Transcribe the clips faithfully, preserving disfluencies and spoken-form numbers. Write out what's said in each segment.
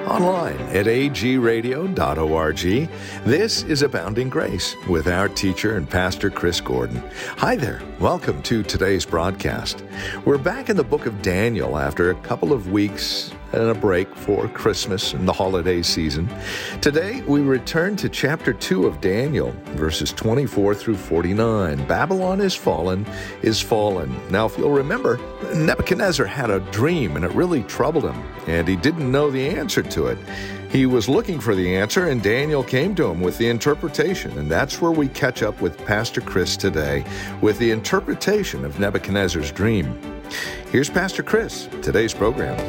online at a g radio dot org. This is Abounding Grace with our teacher and pastor Chris Gordon. Hi there. Welcome to today's broadcast. We're back in the book of Daniel after a couple of weeks and a break for Christmas and the holiday season. Today, we return to chapter two of Daniel, verses twenty-four through forty-nine. Babylon is fallen, is fallen. Now, if you'll remember, Nebuchadnezzar had a dream, and it really troubled him, and he didn't know the answer to it. He was looking for the answer, and Daniel came to him with the interpretation, and that's where we catch up with Pastor Chris today, with the interpretation of Nebuchadnezzar's dream. Here's Pastor Chris, today's program.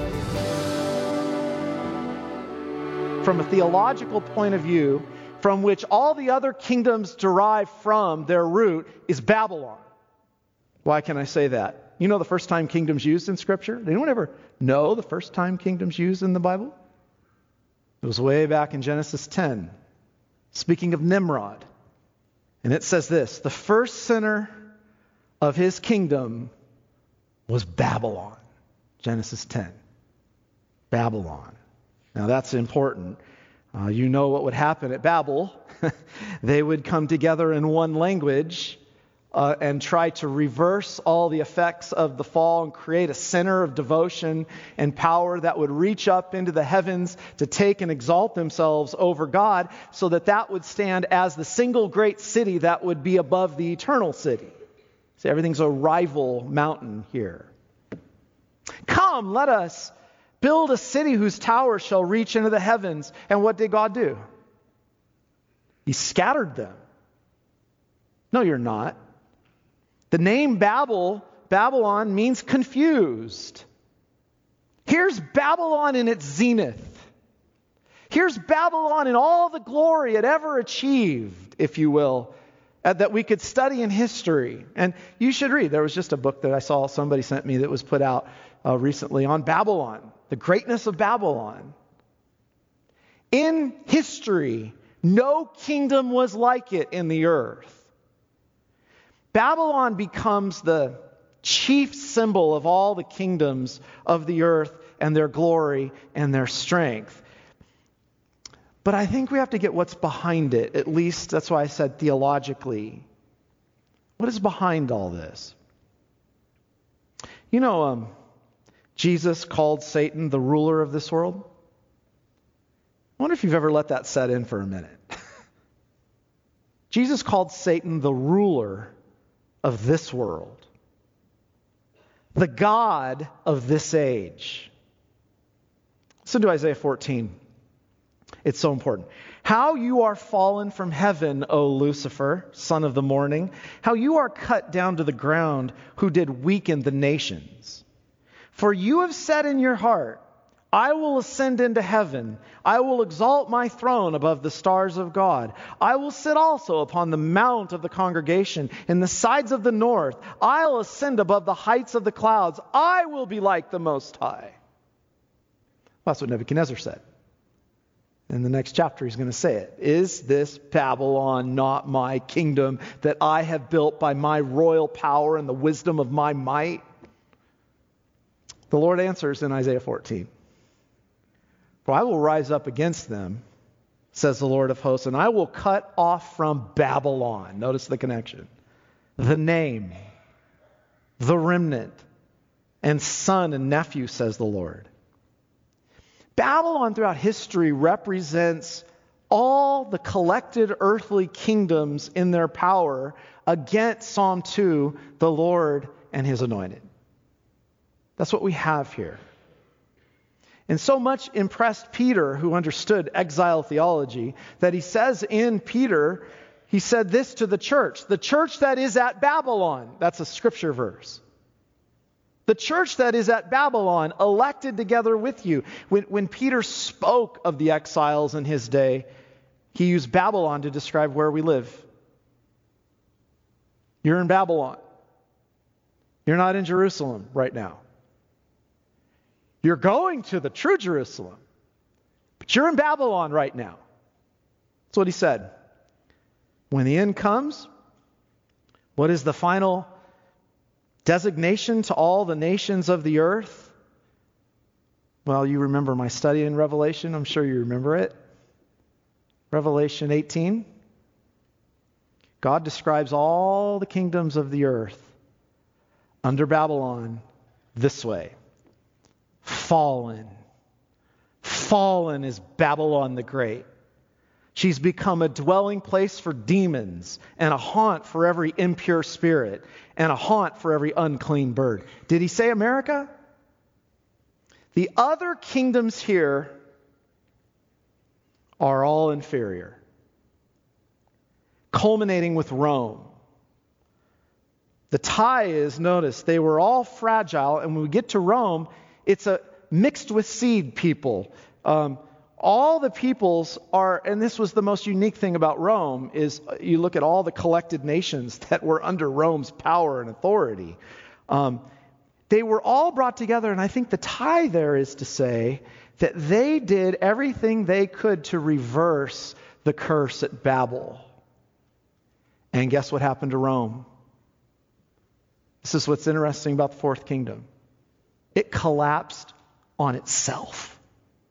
From a theological point of view, from which all the other kingdoms derive from, their root is Babylon. Why can I say that? You know the first time kingdom's used in Scripture? Did anyone ever know the first time kingdom's used in the Bible? It was way back in Genesis ten, speaking of Nimrod. And it says this, the first center of his kingdom was Babylon. Genesis ten. Babylon. Now that's important. Uh, you know what would happen at Babel. They would come together in one language uh, and try to reverse all the effects of the fall and create a center of devotion and power that would reach up into the heavens to take and exalt themselves over God, so that that would stand as the single great city that would be above the eternal city. See, everything's a rival mountain here. Come, let us build a city whose towers shall reach into the heavens. And what did God do? He scattered them. No, you're not. The name Babel, Babylon, means confused. Here's Babylon in its zenith. Here's Babylon in all the glory it ever achieved, if you will, uh, that we could study in history. And you should read. There was just a book that I saw somebody sent me that was put out uh, recently on Babylon. The greatness of Babylon. In history, no kingdom was like it in the earth. Babylon becomes the chief symbol of all the kingdoms of the earth and their glory and their strength. But I think we have to get what's behind it. At least that's why I said theologically. What is behind all this? You know, um, Jesus called Satan the ruler of this world. I wonder if you've ever let that set in for a minute. Jesus called Satan the ruler of this world, the God of this age. Listen to Isaiah fourteen. It's so important. How you are fallen from heaven, O Lucifer, son of the morning. How you are cut down to the ground, who did weaken the nations. For you have said in your heart, I will ascend into heaven. I will exalt my throne above the stars of God. I will sit also upon the mount of the congregation in the sides of the north. I'll ascend above the heights of the clouds. I will be like the Most High. Well, that's what Nebuchadnezzar said. In the next chapter, he's going to say it. Is this Babylon not my kingdom that I have built by my royal power and the wisdom of my might? The Lord answers in Isaiah fourteen. For I will rise up against them, says the Lord of hosts, and I will cut off from Babylon. Notice the connection. The name, the remnant, and son and nephew, says the Lord. Babylon throughout history represents all the collected earthly kingdoms in their power against Psalm two, the Lord and his anointed. That's what we have here. And so much impressed Peter, who understood exile theology, that he says in Peter, he said this to the church, the church that is at Babylon. That's a scripture verse. The church that is at Babylon, elected together with you. When, when Peter spoke of the exiles in his day, he used Babylon to describe where we live. You're in Babylon. You're not in Jerusalem right now. You're going to the true Jerusalem, but you're in Babylon right now. That's what he said. When the end comes, what is the final designation to all the nations of the earth? Well, you remember my study in Revelation. I'm sure you remember it. Revelation eighteen. God describes all the kingdoms of the earth under Babylon this way. Fallen. Fallen is Babylon the Great. She's become a dwelling place for demons and a haunt for every impure spirit and a haunt for every unclean bird. Did he say America? The other kingdoms here are all inferior, culminating with Rome. The tie is, notice, they were all fragile, and when we get to Rome, it's a mixed with seed people. Um, all the peoples are, and this was the most unique thing about Rome, is you look at all the collected nations that were under Rome's power and authority. Um, they were all brought together, and I think the tie there is to say that they did everything they could to reverse the curse at Babel. And guess what happened to Rome? This is what's interesting about the fourth kingdom. It collapsed on itself.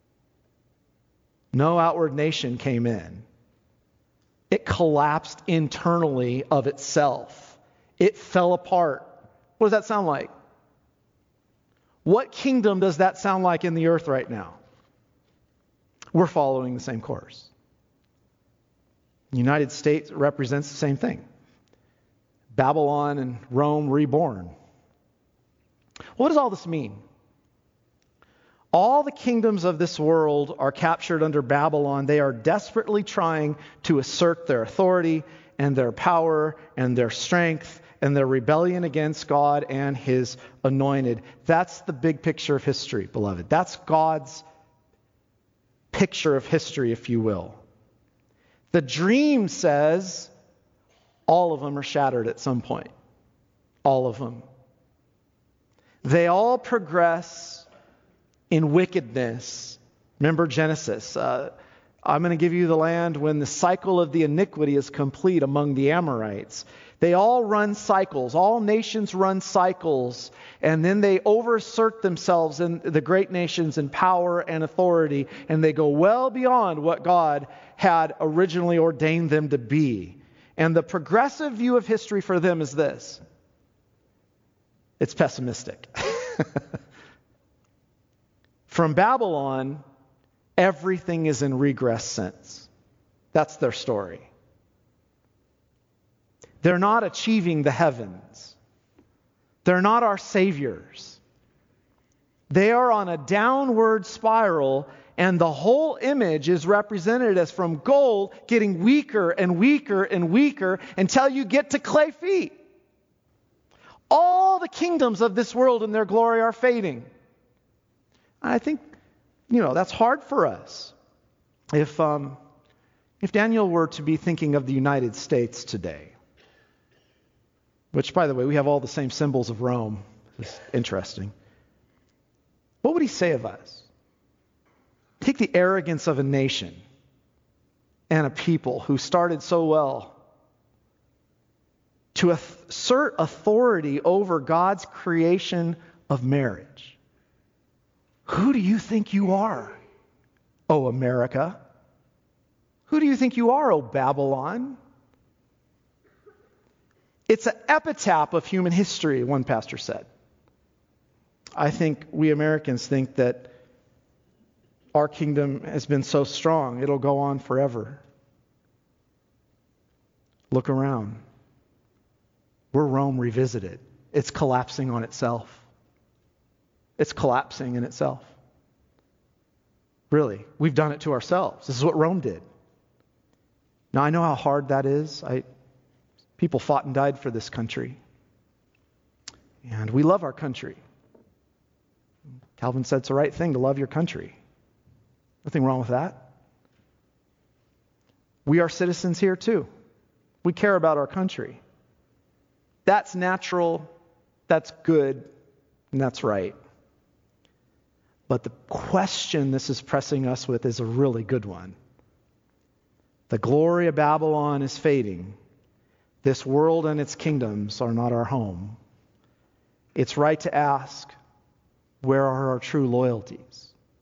No outward nation came in. It collapsed internally of itself. It fell apart. What does that sound like? What kingdom does that sound like in the earth right now? We're following the same course. The United States represents the same thing. Babylon and Rome reborn. What does all this mean? All the kingdoms of this world are captured under Babylon. They are desperately trying to assert their authority and their power and their strength and their rebellion against God and His anointed. That's the big picture of history, beloved. That's God's picture of history, if you will. The dream says all of them are shattered at some point. All of them. They all progress in wickedness. Remember Genesis. Uh, I'm going to give you the land when the cycle of the iniquity is complete among the Amorites. They all run cycles. All nations run cycles. And then they overassert themselves in the great nations in power and authority. And they go well beyond what God had originally ordained them to be. And the progressive view of history for them is this. It's pessimistic. From Babylon, everything is in regress sense. That's their story. They're not achieving the heavens. They're not our saviors. They are on a downward spiral, and the whole image is represented as from gold getting weaker and weaker and weaker until you get to clay feet. All the kingdoms of this world in their glory are fading. I think, you know, that's hard for us. If um, if Daniel were to be thinking of the United States today, which, by the way, we have all the same symbols of Rome. It's interesting. What would he say of us? Take the arrogance of a nation and a people who started so well to assert authority over God's creation of marriage. Who do you think you are, O America? Who do you think you are, O Babylon? It's an epitaph of human history, one pastor said. I think we Americans think that our kingdom has been so strong, it'll go on forever. Look around. We're Rome revisited. It's collapsing on itself. It's collapsing in itself. Really, we've done it to ourselves. This is what Rome did. Now, I know how hard that is. I, people fought and died for this country. And we love our country. Calvin said it's the right thing to love your country. Nothing wrong with that. We are citizens here too. We care about our country. That's natural, that's good, and that's right. But the question this is pressing us with is a really good one. The glory of Babylon is fading. This world and its kingdoms are not our home. It's right to ask, where are our true loyalties?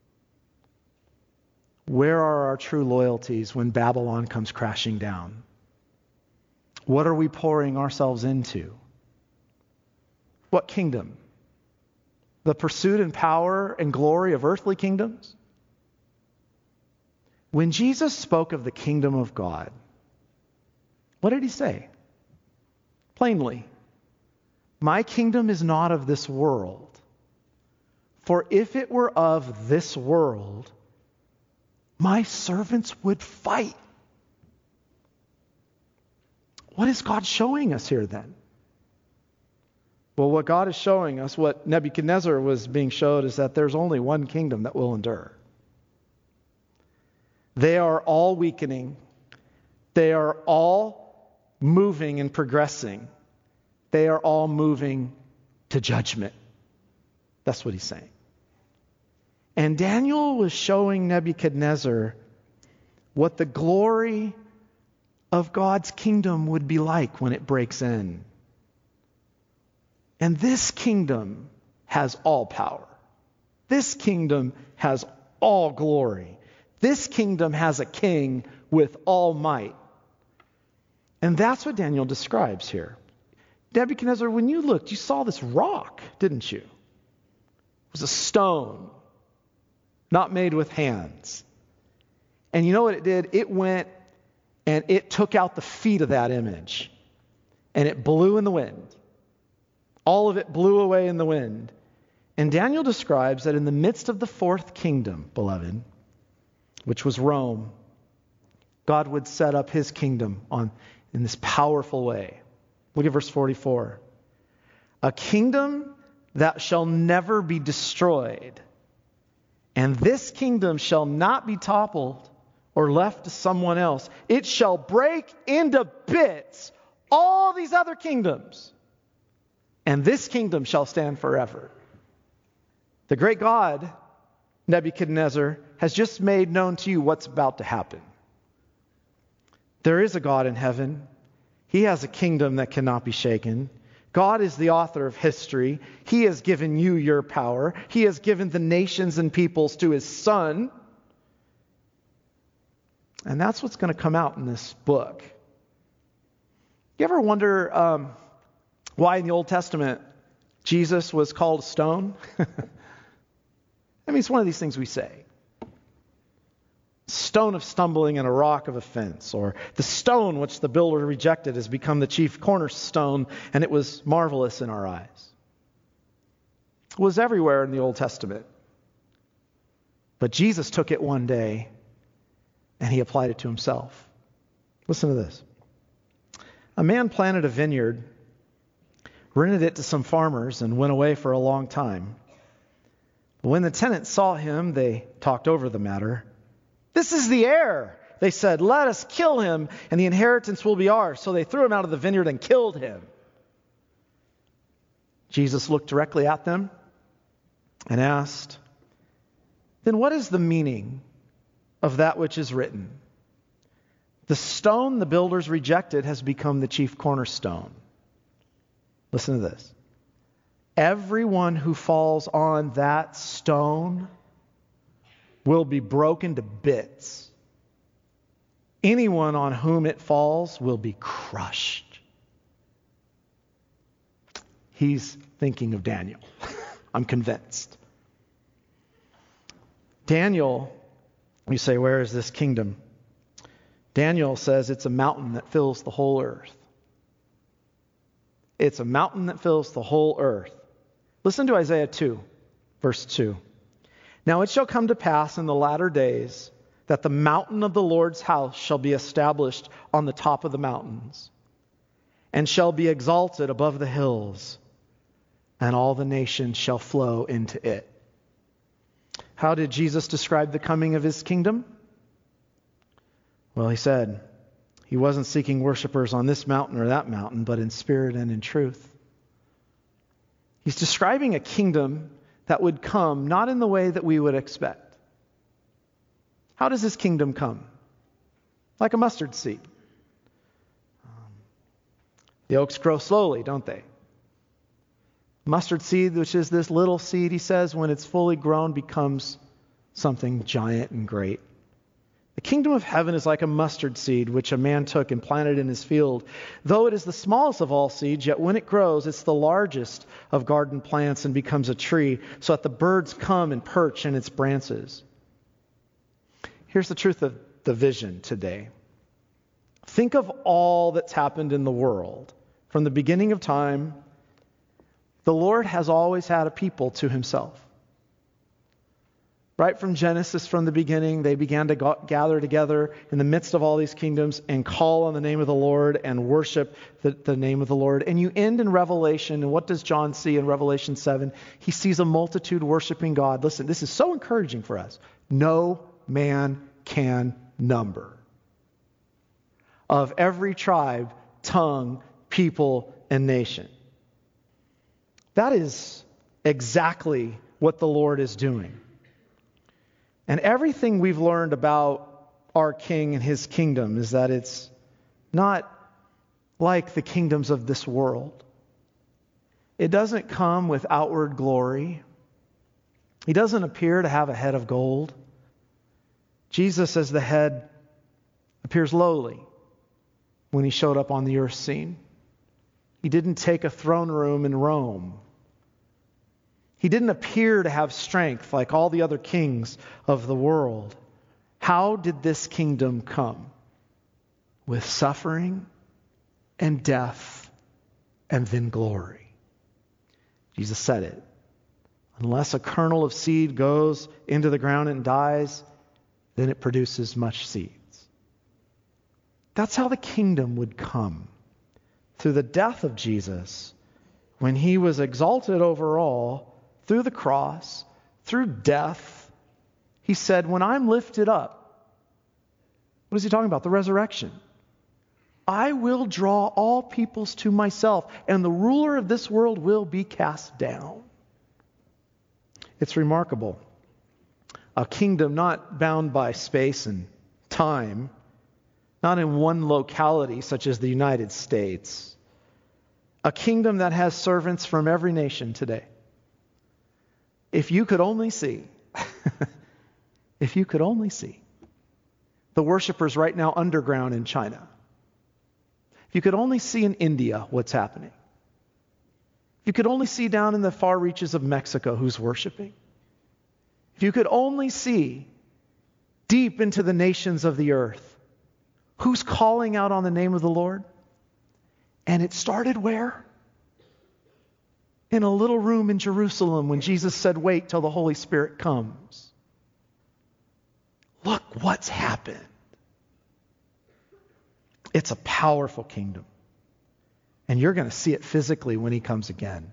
Where are our true loyalties when Babylon comes crashing down? What are we pouring ourselves into? What kingdom? The pursuit and power and glory of earthly kingdoms? When Jesus spoke of the kingdom of God, what did he say? Plainly, my kingdom is not of this world. For if it were of this world, my servants would fight. What is God showing us here then? Well, what God is showing us, what Nebuchadnezzar was being showed, is that there's only one kingdom that will endure. They are all weakening. They are all moving and progressing. They are all moving to judgment. That's what he's saying. And Daniel was showing Nebuchadnezzar what the glory of God's kingdom would be like when it breaks in. And this kingdom has all power. This kingdom has all glory. This kingdom has a king with all might. And that's what Daniel describes here. Nebuchadnezzar, when you looked, you saw this rock, didn't you? It was a stone, not made with hands. And you know what it did? It went and it took out the feet of that image. And it blew in the wind. All of it blew away in the wind. And Daniel describes that in the midst of the fourth kingdom, beloved, which was Rome, God would set up his kingdom on in this powerful way. Look at verse forty-four. A kingdom that shall never be destroyed, and this kingdom shall not be toppled or left to someone else. It shall break into bits all these other kingdoms, and this kingdom shall stand forever. The great God, Nebuchadnezzar, has just made known to you what's about to happen. There is a God in heaven. He has a kingdom that cannot be shaken. God is the author of history. He has given you your power. He has given the nations and peoples to his Son. And that's what's going to come out in this book. You ever wonder um, why in the Old Testament Jesus was called a stone? I mean, it's one of these things we say. Stone of stumbling and a rock of offense, or the stone which the builder rejected has become the chief cornerstone, and it was marvelous in our eyes. It was everywhere in the Old Testament. But Jesus took it one day and he applied it to himself. Listen to this. A man planted a vineyard, rented it to some farmers, and went away for a long time. But when the tenants saw him, they talked over the matter. This is the heir, they said. Let us kill him, and the inheritance will be ours. So they threw him out of the vineyard and killed him. Jesus looked directly at them and asked, then what is the meaning of that which is written? The stone the builders rejected has become the chief cornerstone. Listen to this. Everyone who falls on that stone will be broken to bits. Anyone on whom it falls will be crushed. He's thinking of Daniel. I'm convinced. Daniel, you say, where is this kingdom? Daniel says it's a mountain that fills the whole earth. It's a mountain that fills the whole earth. Listen to Isaiah two, verse two. Now it shall come to pass in the latter days that the mountain of the Lord's house shall be established on the top of the mountains, and shall be exalted above the hills, and all the nations shall flow into it. How did Jesus describe the coming of his kingdom? Well, he said he wasn't seeking worshipers on this mountain or that mountain, but in spirit and in truth. He's describing a kingdom that would come not in the way that we would expect. How does this kingdom come? Like a mustard seed. Um, the oaks grow slowly, don't they? Mustard seed, which is this little seed, he says, when it's fully grown, becomes something giant and great. The kingdom of heaven is like a mustard seed, which a man took and planted in his field. Though it is the smallest of all seeds, yet when it grows, it's the largest of garden plants and becomes a tree, so that the birds come and perch in its branches. Here's the truth of the vision today. Think of all that's happened in the world. From the beginning of time, the Lord has always had a people to himself. Right from Genesis, from the beginning, they began to go- gather together in the midst of all these kingdoms and call on the name of the Lord and worship the, the name of the Lord. And you end in Revelation, and what does John see in Revelation seven? He sees a multitude worshiping God. Listen, this is so encouraging for us. No man can number. Of every tribe, tongue, people, and nation. That is exactly what the Lord is doing. And everything we've learned about our King and his kingdom is that it's not like the kingdoms of this world. It doesn't come with outward glory. He doesn't appear to have a head of gold. Jesus, as the head, appears lowly when he showed up on the earth scene. He didn't take a throne room in Rome. He didn't appear to have strength like all the other kings of the world. How did this kingdom come? With suffering and death and then glory. Jesus said it. Unless a kernel of seed goes into the ground and dies, then it produces much seeds. That's how the kingdom would come. Through the death of Jesus, when he was exalted over all, through the cross, through death, he said, when I'm lifted up, what is he talking about? The resurrection. I will draw all peoples to myself, and the ruler of this world will be cast down. It's remarkable. A kingdom not bound by space and time, not in one locality such as the United States. A kingdom that has servants from every nation today. If you could only see, if you could only see the worshipers right now underground in China. If you could only see in India what's happening. If you could only see down in the far reaches of Mexico who's worshiping. If you could only see deep into the nations of the earth who's calling out on the name of the Lord. And it started where? In a little room in Jerusalem when Jesus said, wait till the Holy Spirit comes. Look what's happened. It's a powerful kingdom. And you're going to see it physically when he comes again.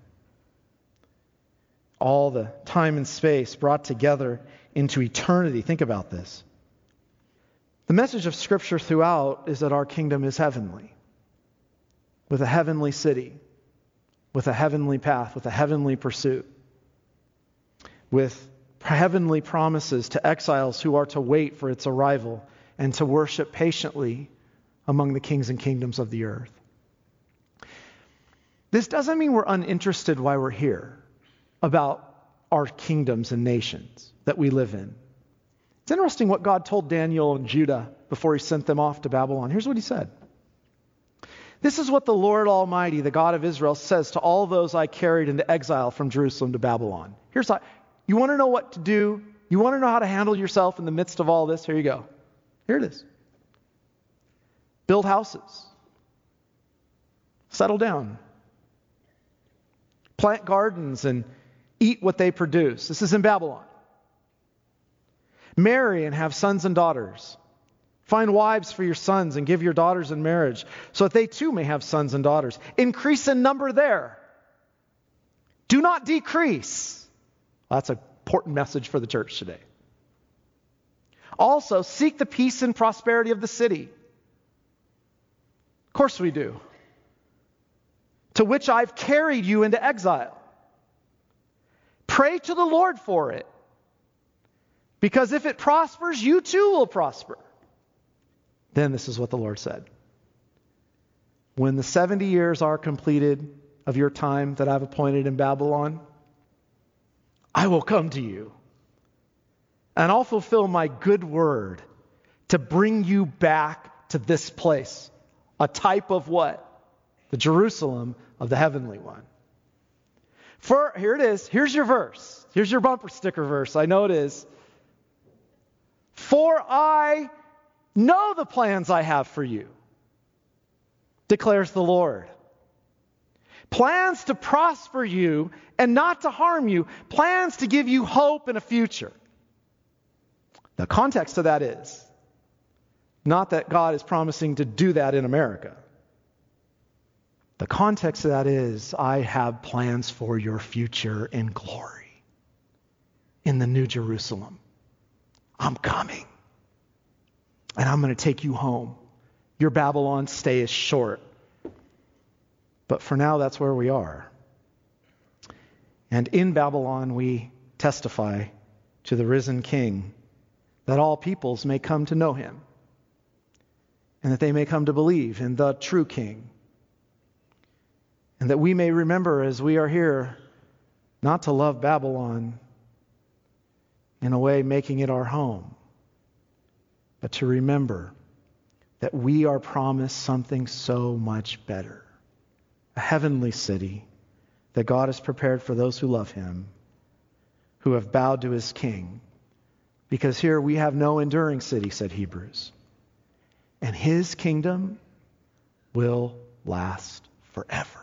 All the time and space brought together into eternity. Think about this. The message of Scripture throughout is that our kingdom is heavenly. With a heavenly city. With a heavenly path, with a heavenly pursuit, with heavenly promises to exiles who are to wait for its arrival and to worship patiently among the kings and kingdoms of the earth. This doesn't mean we're uninterested while we're here about our kingdoms and nations that we live in. It's interesting what God told Daniel and Judah before he sent them off to Babylon. Here's what he said. This is what the Lord Almighty, the God of Israel, says to all those I carried into exile from Jerusalem to Babylon. Here's how, you want to know what to do? You want to know how to handle yourself in the midst of all this? Here you go. Here it is. Build houses. Settle down. Plant gardens and eat what they produce. This is in Babylon. Marry and have sons and daughters. Find wives for your sons and give your daughters in marriage so that they too may have sons and daughters. Increase in number there. Do not decrease. Well, that's an important message for the church today. Also, seek the peace and prosperity of the city. Of course we do. To which I've carried you into exile. Pray to the Lord for it. Because if it prospers, you too will prosper. Then this is what the Lord said. When the seventy years are completed of your time that I've appointed in Babylon, I will come to you, and I'll fulfill my good word to bring you back to this place. A type of what? The Jerusalem of the heavenly one. For, here it is. Here's your verse. Here's your bumper sticker verse. I know it is. For I know the plans I have for you, declares the Lord. Plans to prosper you and not to harm you. Plans to give you hope and a future. The context of that is not that God is promising to do that in America. The context of that is, I have plans for your future in glory in the New Jerusalem. I'm coming. And I'm going to take you home. Your Babylon stay is short. But for now, that's where we are. And in Babylon, we testify to the risen King, that all peoples may come to know him, and that they may come to believe in the true King. And that we may remember as we are here not to love Babylon in a way making it our home, but to remember that we are promised something so much better. A heavenly city that God has prepared for those who love him, who have bowed to his King. Because here we have no enduring city, said Hebrews. And his kingdom will last forever.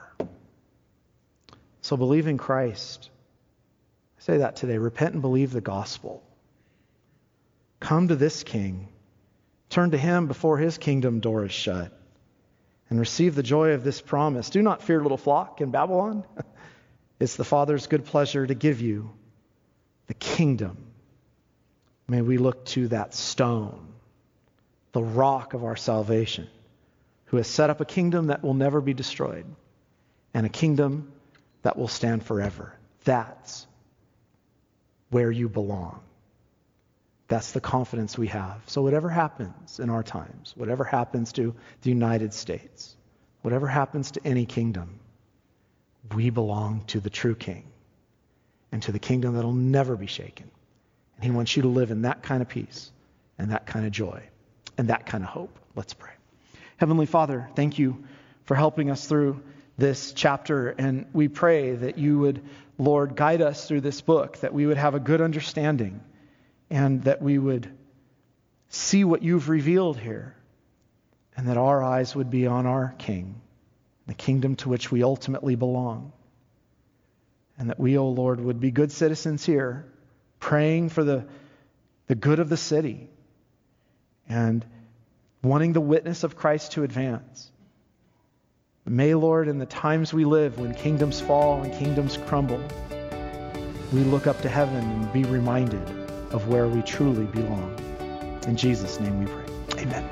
So believe in Christ. I say that today. Repent and believe the gospel. Come to this King. Turn to him before his kingdom door is shut. And receive the joy of this promise. Do not fear, little flock in Babylon. It's the Father's good pleasure to give you the kingdom. May we look to that stone, the rock of our salvation, who has set up a kingdom that will never be destroyed, and a kingdom that will stand forever. That's where you belong. That's the confidence we have. So whatever happens in our times, whatever happens to the United States, whatever happens to any kingdom, we belong to the true King and to the kingdom that will never be shaken. And he wants you to live in that kind of peace and that kind of joy and that kind of hope. Let's pray. Heavenly Father, thank you for helping us through this chapter, and we pray that you would, Lord, guide us through this book, that we would have a good understanding, and that we would see what you've revealed here, and that our eyes would be on our King, the kingdom to which we ultimately belong, and that we, O Lord, would be good citizens here, praying for the, the good of the city, and wanting the witness of Christ to advance. May, Lord, in the times we live, when kingdoms fall and kingdoms crumble, we look up to heaven and be reminded of where we truly belong. In Jesus' name we pray. Amen.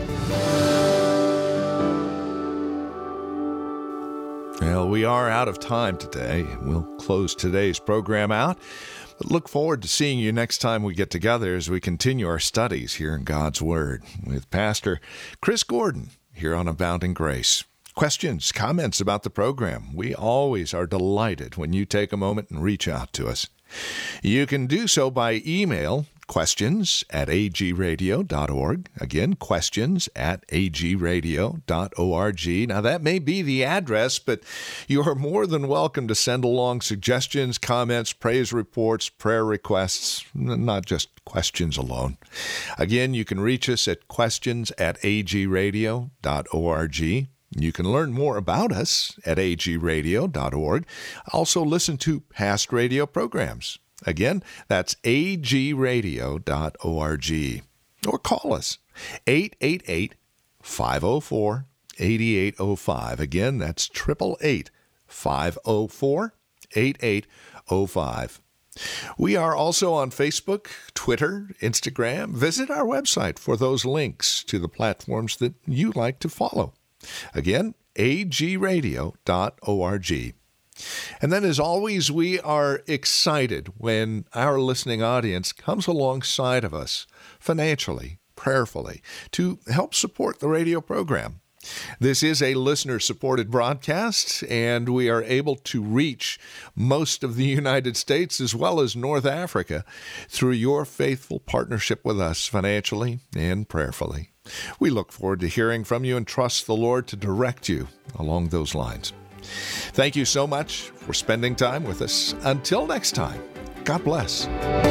Well, we are out of time today. We'll close today's program out, but look forward to seeing you next time we get together as we continue our studies here in God's Word with Pastor Chris Gordon here on Abounding Grace. Questions, comments about the program. We always are delighted when you take a moment and reach out to us. You can do so by email, questions at a g radio dot org. Again, questions at a g radio dot org. Now, that may be the address, but you are more than welcome to send along suggestions, comments, praise reports, prayer requests, not just questions alone. Again, you can reach us at questions at a g radio dot org. You can learn more about us at a g radio dot org. Also listen to past radio programs. Again, that's a g radio dot org. Or call us, eight eight eight, five oh four, eight eight oh five. Again, that's eight eight eight, five oh four, eight eight oh five. We are also on Facebook, Twitter, Instagram. Visit our website for those links to the platforms that you like to follow. Again, a g radio dot org. And then, as always, we are excited when our listening audience comes alongside of us financially, prayerfully, to help support the radio program. This is a listener-supported broadcast, and we are able to reach most of the United States as well as North Africa through your faithful partnership with us financially and prayerfully. We look forward to hearing from you and trust the Lord to direct you along those lines. Thank you so much for spending time with us. Until next time, God bless.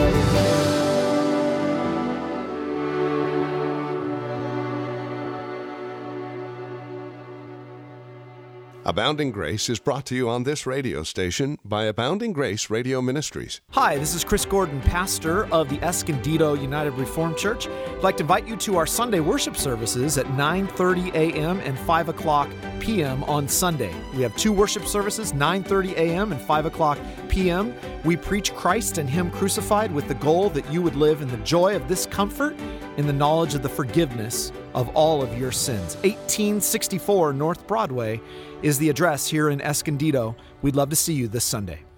Abounding Grace is brought to you on this radio station by Abounding Grace Radio Ministries. Hi, this is Chris Gordon, pastor of the Escondido United Reformed Church. I'd like to invite you to our Sunday worship services at nine thirty a.m. and five o'clock p.m. on Sunday. We have two worship services, nine thirty a.m. and five o'clock p.m. We preach Christ and Him crucified with the goal that you would live in the joy of this comfort, in the knowledge of the forgiveness of all of your sins. eighteen sixty-four North Broadway is the address here in Escondido. We'd love to see you this Sunday.